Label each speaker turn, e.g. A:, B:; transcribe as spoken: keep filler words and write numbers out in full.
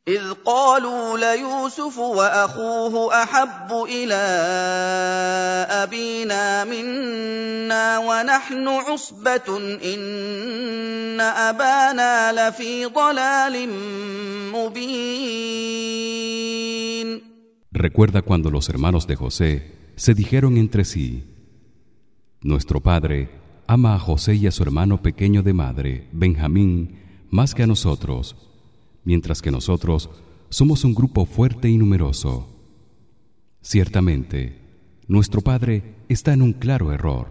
A: إذ قالوا ليوسف وأخوه أحب إلى أبينا منا ونحن عصبة إن أبانا لفي ضلال مبين.
B: Recuerda cuando los hermanos de José se dijeron entre sí: Nuestro padre ama a José y a su hermano pequeño de madre, Benjamín, más que a nosotros, mientras que nosotros somos un grupo fuerte y numeroso. Ciertamente, nuestro padre está en un claro error.